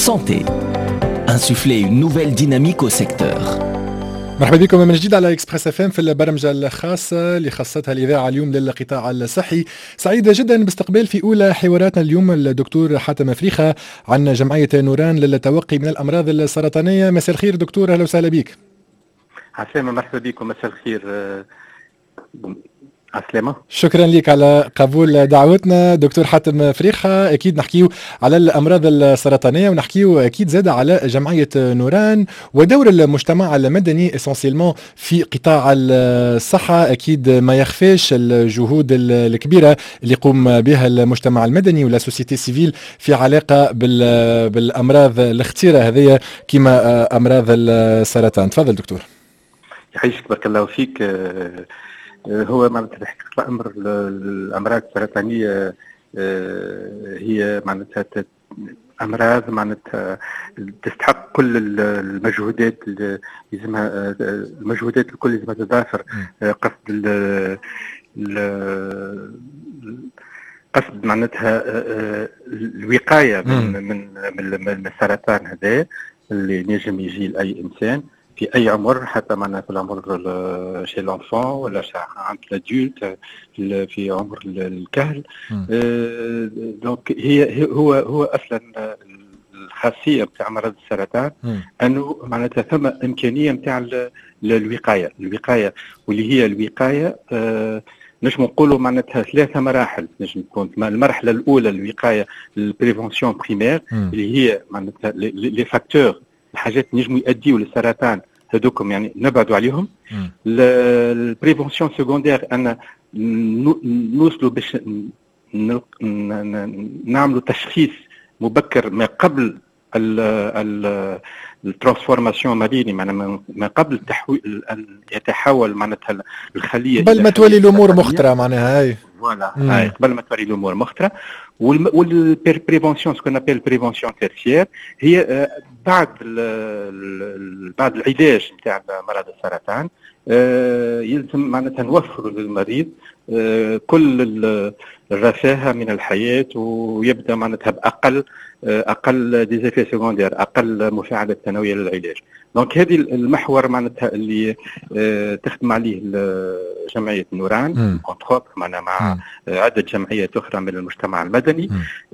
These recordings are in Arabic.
Santé. Insuffler une nouvelle dynamique au secteur. مرحبا بكم من جديد على اكسبريس اف ام في البرمجه الخاصه اللي خصتها الاذاعه اليوم للقطاع الصحي. سعيد جدا باستقبال في اولى حواراتنا اليوم الدكتور حاتم فريخه عن جمعيه نوران للتوقي من الامراض السرطانيه. مساء الخير دكتور، اهلا وسهلا بك. عسلامة، مرحبا بكم، مساء الخير. عسلامة، شكرا لك على قبول دعوتنا دكتور حاتم فريخة. أكيد نحكيو على الأمراض السرطانية ونحكيو أكيد زادة على جمعية نوران ودور المجتمع المدني اسونسيلمون في قطاع الصحة. أكيد ما يخفيش الجهود الكبيرة اللي يقوم بها المجتمع المدني ولا سوسيتي سيفيل في علاقة بالأمراض الخطيرة هذه كما أمراض السرطان. تفضل دكتور. يعيشك، بارك الله فيك. هو معناتها الحقيقة الأمراض السرطانية هي معناتها أمراض معناتها تستحق كل المجهودات اللي لازمها، المجهودات الكل لازمها تضافر. قصد معناتها الوقاية من السرطان هذا اللي نجم يجي لأي إنسان في أي عمر، حتى معنا في العمر شي لونفون ولا عند الأدولت في عمر الكهل. دونك هو أصلا الخاصية بتاع مرض السرطان أنه معناتها ثم إمكانية بتاع الوقاية واللي هي الوقاية. نجم نقولوا معناتها ثلاثة مراحل. نجم تكون المرحلة الأولى الوقاية البريفونسيون بريمير اللي هي معناتها لي فاكتور، الحاجات نجموا يؤديوا للسرطان هذوكم يعني نبعدوا عليهم. البريفونسيون سيكوندير أن نوصلوا باش نعملوا تشخيص مبكر ما قبل الترانسفورماسيون ماليني، معناها ما قبل يتحول معناتها الخليه قبل ما تولي الامور مخطره، معناها هاي فوالا قبل ما تولي الامور مخطره. والبريفونسيون سكون ابيل بريفونسيون تيرسيير هي بعد العلاج نتاع مرض السرطان. يلزم معناتها نوفر للمريض كل الرفاهه من الحياه، ويبدا معناتها باقل ديزيفي سيكوندير، اقل مفاعلات ثانويه للعلاج. دونك هذه المحور معناتها اللي تخدم عليه جمعيه نوران كونتروب معنا مع عده جمعيات اخرى من المجتمع المدني.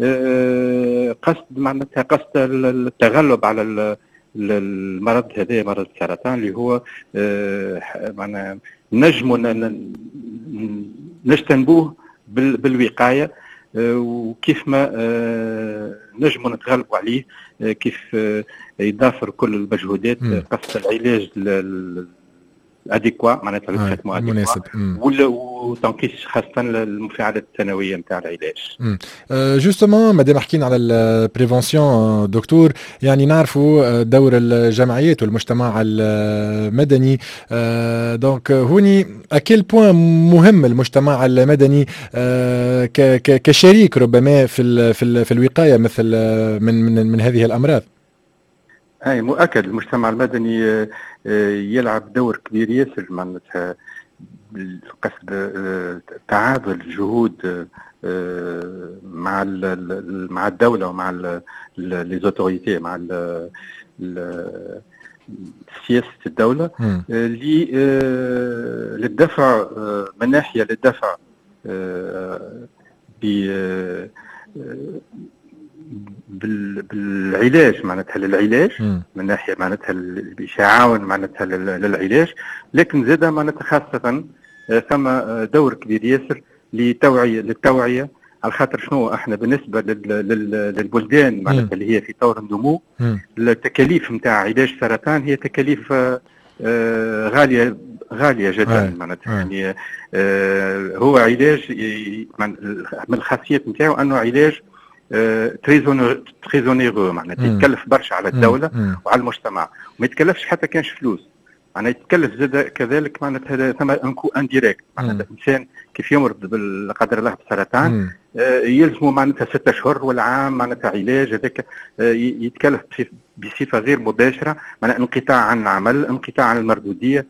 قصد التغلب على المرض هذا، مرض السرطان اللي هو معنا نجموا نجتنبوه بالوقايه، وكيف ما نجموا نتغلبوا عليه كيف يضافر كل المجهودات قصد العلاج اديكوا، معناتها التريتمون مناسب وتنقيص خاصه المفاعلات الثانويه نتاع العلاج. جوستومون مادام حكينا على البريفونسيون دكتور، يعني نعرفوا دور الجمعيات والمجتمع المدني. دونك هوني اكيل بوين مهم المجتمع المدني كشريك ربما في الوقايه مثل من هذه الامراض. اي مؤكد المجتمع المدني يلعب دور كبير ياسر، معناتها قصد تعادل الجهود مع الدوله ومع لي زوتوريتي، مع سياسه الدوله للدفع من ناحيه للدفع بالعلاج، معناتها للعلاج من ناحيه معناتها باش يعاون معناتها للعلاج، لكن زاد معناتها خاصه ثم دور كبير ياسر للتوعيه. على خاطر شنو احنا بالنسبه للبلدان معناتها اللي هي في طور النمو، التكاليف نتاع علاج السرطان هي تكاليف غاليه جدا، معناتها يعني هو علاج من الخاصيات نتاعو انه علاج تريزونيرو، معناتها يتكلف برشا على الدولة وعلى المجتمع، وما يتكلفش حتى كانش فلوس، معناتها يتكلف زاد كذلك معناتها هذا ثم انكو انديريكت، معناتها الانسان كيف يمرض بالقدر الله بالسرطان يلزمه معناتها 6 أشهر ولا عام معناتها علاج، هذاك يتكلف بصفة غير مباشرة، معناتها انقطاع عن العمل، انقطاع عن المردودية،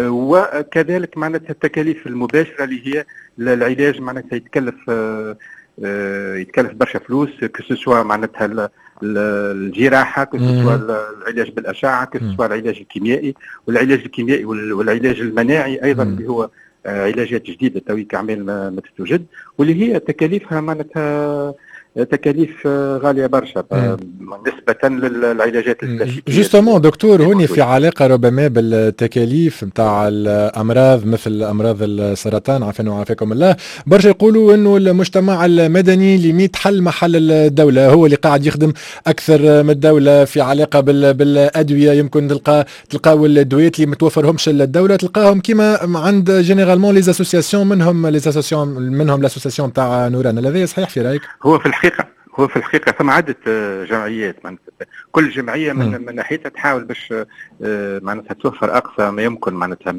وكذلك معناتها التكاليف المباشرة اللي هي العلاج معناتها يتكلف يتكلف برشا فلوس، كسوسوا معناتها الجراحه، كسوسوا العلاج بالاشعه، كسوسوا العلاج الكيميائي، والعلاج الكيميائي والعلاج المناعي ايضا اللي هو علاجات جديده تويك عمال ما تتوجد، واللي هي تكاليفها معناتها تكاليف غاليه برشا نسبه للعلاجات الكلاسيكيه. جوستومون دكتور، هوني في علاقه ربما بالتكاليف نتاع الامراض مثل امراض السرطان عافانا وعافاكم الله. برشا يقولوا انه المجتمع المدني ليميت حل محل الدوله، هو اللي قاعد يخدم اكثر من الدوله في علاقه بالادويه. يمكن تلقاو الادويات اللي متوفرهمش الدوله تلقاهم كيما عند جينيرالمون لي اسوسياسيون، منهم الاسوسياسيون تاع نوران. هذا صحيح في رايك؟ هو في الحقيقة ثم عدة جمعيات، كل جمعية من ناحيتها تحاول باش معناتها توفر أقصى ما يمكن معناتها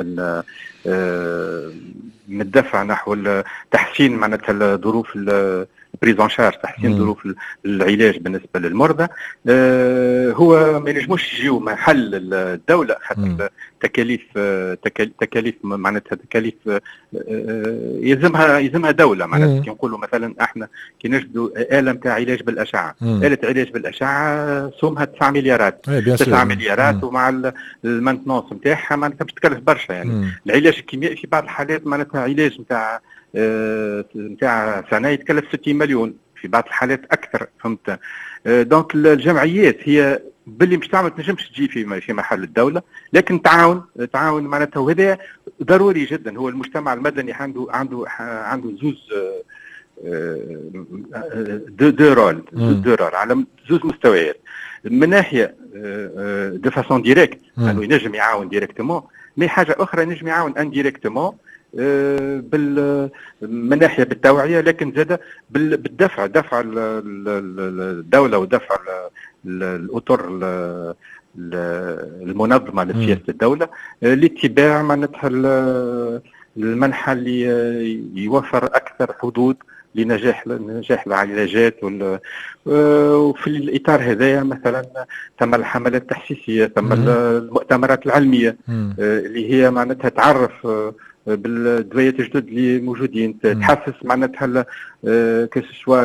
من الدفع نحو تحسين معناتها الظروف بريزون شارج، تحسين ظروف العلاج بالنسبة للمرضى. هو ما ينجموش يجيو محل الدولة، حتى تكاليف معناتها تكاليف يلزمها دولة. معناتها كي نقولوا مثلا احنا كي نجدوا آلة نتاع علاج بالأشعة، آلة علاج بالأشعة سومها 9 مليارات، 9 مليارات، ومع المانتنونس نتاعها معناتها باش تكلف برشا. يعني العلاج الكيميائي في بعض الحالات معناتها علاج نتاع سنة يتكلف 60 مليون، في بعض الحالات أكثر، فهمت؟ دونك الجمعيات هي باللي مش تعمل تنجمش تجي في محل الدولة، لكن تعاون معناتها، وهذا ضروري جدا. هو المجتمع المدني عنده زوز دو رول على زوز مستويات. من ناحية دو فاسون ديريكت انه ينجم يعاون ديريكتومون، مي حاجة أخرى ينجم يعاون انديريكتومون من ناحية بالتوعية، لكن زاد بالدفع، دفع الدولة ودفع الأطر المنظمة لسياسة الدولة لاتباع معناتها المنحى اللي يوفر أكثر حدود لنجاح العلاجات. وفي الإطار هذا مثلا تم الحملات التحسيسية، تم المؤتمرات العلمية اللي هي معناتها تعرف بالدويات الجدد اللي موجودين، تحسس معناتها كسوا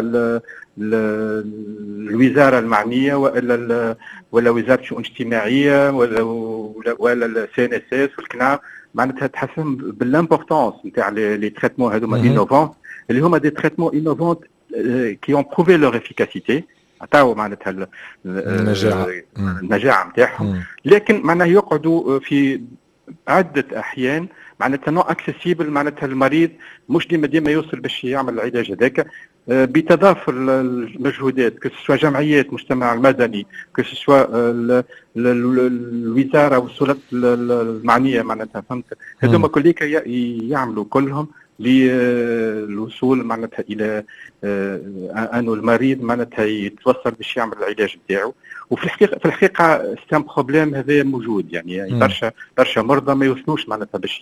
الوزارة المعنية ولا وزارة الشؤون الاجتماعية ولا السي ان اس اس والكنام، معناتها تحسن بالامبورطونس نتاع لي تريتمون هذوما انوفون، اللي هما دي تريتمون انوفون كي اون بروفي لور افيكاسيتي، عطاو معناتها النجاعة نتاعهم، لكن معناها يقعدوا في عدة أحيان معناتها نو اكسيسيبل، معناتها المريض مش ديما يوصل باش يعمل العلاج هذاك. بتضافر المجهودات كسوا جمعيات المجتمع المدني، كسوا الوزاره والسلطات المعنيه، معناتها فهمت، هذوما كليك يعملوا كلهم للوصول معناتها الى انه المريض معناتها يتوصل باش يعمل العلاج نتاعو. وفي الحقيقه ستان بروبليم هذا موجود، يعني برشا مرضى ما يوصلوش معناتها باش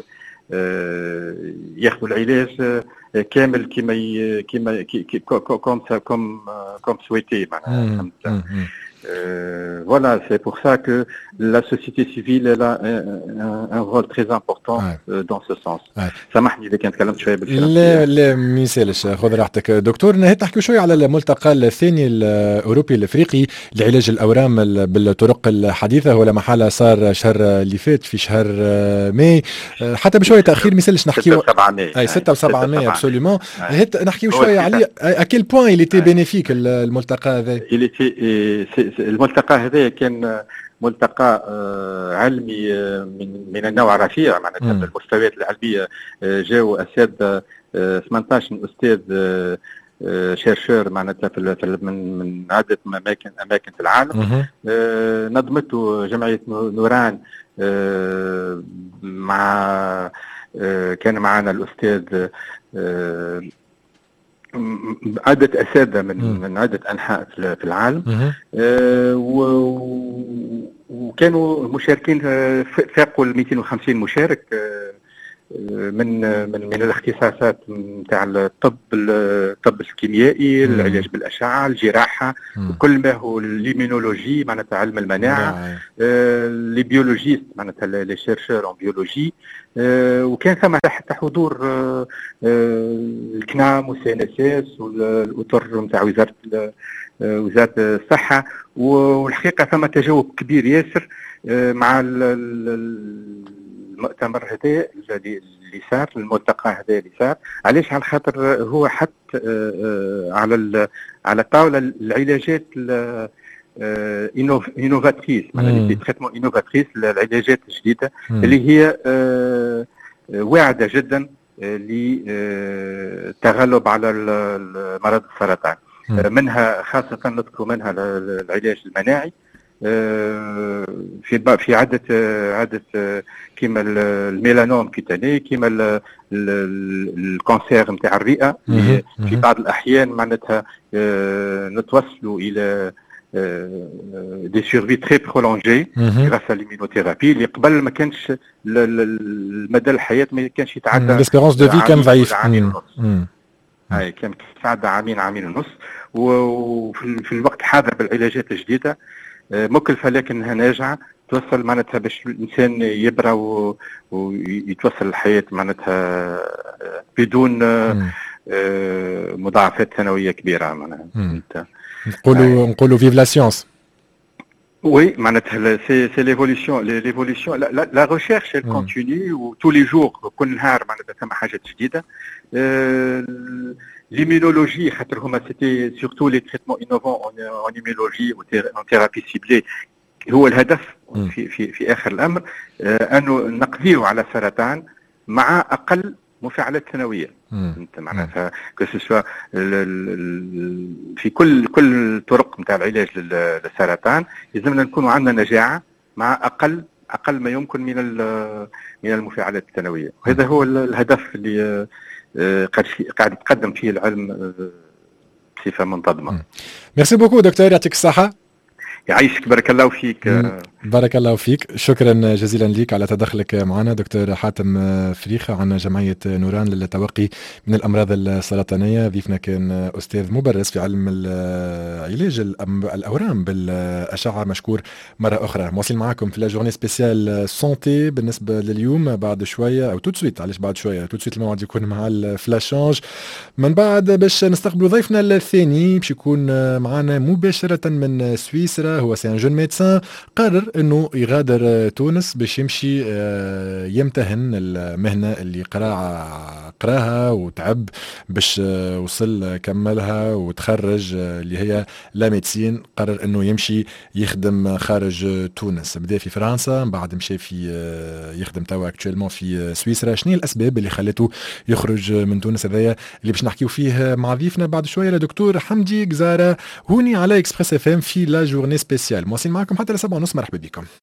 ياخذوا العلاج كامل كيما كوم سويتي معناتها. Voilà, c'est pour ça que la société civile elle a un rôle très important dans ce sens. سامحني إذا كنت تكلمت شوية بالفرنسية. لا ما يسالش، خذ راحتك دكتور. نهيت نحكي شوية على الملتقى الثاني الأوروبي الأفريقي لعلاج الأورام بالطرق الحديثة، ولا محالة صار شهر اللي فات في شهر ماي، حتى بشوية تأخير ما يسالش نحكيو 6 و7 ماي ابسوليومون. نحكيو شوية عليه à quel point il était bénéfique الملتقى هذا. الملتقى هذا كان ملتقى علمي من النوع الرفيع، معناتها بالمستويات العلميه. جاوا اساتذه 18 استاذ شيرشور معناتها من عده اماكن في العالم. نظمته جمعيه نوران، مع كان معنا الاستاذ عدة أساتذة من عدة أنحاء في العالم، وكانوا مشاركين فاقوا 250 مشارك من الاختصاصات نتاع الطب الكيميائي، العلاج بالاشعه، الجراحه، وكل ما هو الليمينولوجي معناتها علم المناعه، لي بيولوجيست معناتها لي شيرشور اون بيولوجي. وكان ثم حتى حضور الكنام والسي ان اس اس والاطر نتاع وزاره الصحه. والحقيقه ثم تجاوب كبير ياسر مع المؤتمر هذا اللي صار، الملتقى هذا اللي صار. علاش؟ على خاطر هو حط على طاوله العلاجات انوفاتريس، معناها لي تريتمون انوفاتريس، العلاجات الجديده اللي هي واعده جدا للتغلب على مرض السرطان. منها خاصه نذكر منها العلاج المناعي في عدة كيما الميلانوم كيتاني، كيما الكانسير نتاع الرئه. في بعض الاحيان معناتها نتوصلوا الى دي سيرفي تري برولونجي غراس ليمينوثيرابي، اللي قبل ما كانش المدى الحياه ما كانش يتعدى، ليسبيرونس دو في كان ضعيف. هاي كان يتعدى عامين ونص. وفي الوقت الحاضر بالعلاجات الجديده مكلفه لكنها ناجعه، توصل معناتها باش الانسان يبرى ويتوصل الحياه معناتها بدون مضاعفات ثانويه كبيره معناها. نقولوا فيف لا سيونس. Oui, c'est l'évolution. La recherche, elle continue, ou tous les jours, كل نهار معناتها ثم حاجات جديده. L'immunologie, c'était surtout les traitements innovants en immunologie ou en thérapie ciblée. هو الهدف في آخر الأمر أنه نقضيه على السرطان مع أقل مفاعلات ثانوية. معناتها كسوا في كل الطرق نتاع العلاج للسرطان يلزمنا نكون عندنا نجاعة مع أقل ما يمكن من المفاعلات الثانوية. وهذا هو الهدف اللي قاعد يتقدم فيه العلم بصفة منتظمة. ميرسي بوكو دكتور، يعطيك الصحة. يعيشك، بارك الله فيك. بارك الله فيك، شكرا جزيلا لك على تدخلك معنا دكتور حاتم فريخة عن جمعية نوران للتوقي من الأمراض السرطانية. ضيفنا كان أستاذ مبرز في علم علاج الأورام بالأشعة. مشكور مرة أخرى. مواصل معكم في لا جورني سبيسيال سونتي بالنسبة لليوم بعد شوية، أو توتسويت. علاش بعد شوية؟ توتسويت الموعد يكون مع الفلاشانج. من بعد باش نستقبلوا ضيفنا الثاني باش يكون معنا مباشرة من سويسرا. هو سي ان جون ميدسان، قرر انه يغادر تونس باش يمشي يمتهن المهنه اللي قراها وتعب باش وصل كملها وتخرج، اللي هي لا ميدسين. قرر انه يمشي يخدم خارج تونس، بدا في فرنسا، من بعد مشى في يخدم توا اكتوالمون في سويسرا. شنو الاسباب اللي خلته يخرج من تونس؟ هذايا اللي باش نحكيو فيه مع ضيفنا بعد شويه لدكتور حمدي جزاره هوني على اكسبريس اف ام في لا جورني سبيسيال. مواصلين معكم حتى ل7:30. مرحبا بكم.